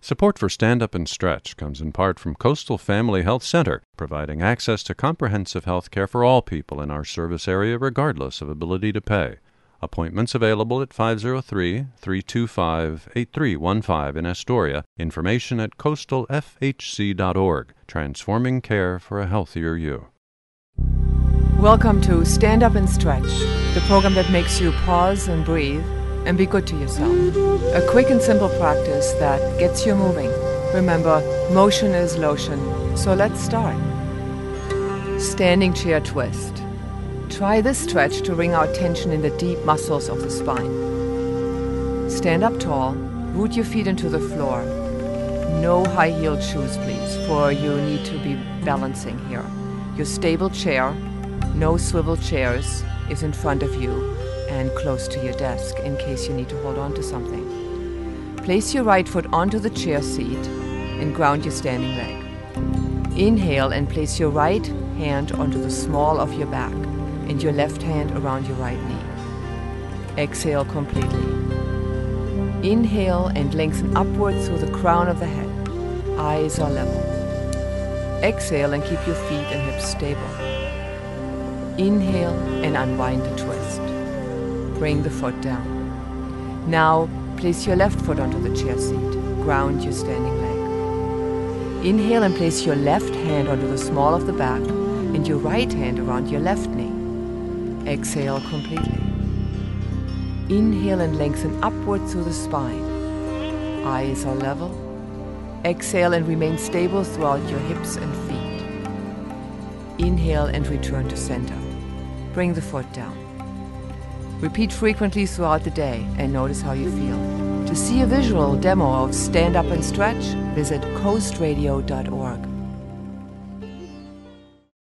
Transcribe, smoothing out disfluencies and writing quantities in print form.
Support for Stand Up and Stretch comes in part from Coastal Family Health Center, providing access to comprehensive health care for all people in our service area regardless of ability to pay. Appointments available at 503-325-8315 in Astoria. Information at coastalfhc.org. Transforming care for a healthier you. Welcome to Stand Up and Stretch, the program that makes you pause and breathe and be good to yourself. A quick and simple practice that gets you moving. Remember, motion is lotion, so let's start. Standing chair twist. Try this stretch to wring out tension in the deep muscles of the spine. Stand up tall, root your feet into the floor. No high-heeled shoes, please, for you need to be balancing here. Your stable chair, no swivel chairs, is in front of you and close to your desk in case you need to hold on to something. Place your right foot onto the chair seat and ground your standing leg. Inhale and place your right hand onto the small of your back and your left hand around your right knee. Exhale completely. Inhale and lengthen upwards through the crown of the head. Eyes are level. Exhale and keep your feet and hips stable. Inhale and unwind the twist. Bring the foot down. Now, place your left foot onto the chair seat. Ground your standing leg. Inhale and place your left hand onto the small of the back and your right hand around your left knee. Exhale completely. Inhale and lengthen upward through the spine. Eyes are level. Exhale and remain stable throughout your hips and feet. Inhale and return to center. Bring the foot down. Repeat frequently throughout the day and notice how you feel. To see a visual demo of Stand Up and Stretch, visit coastradio.org.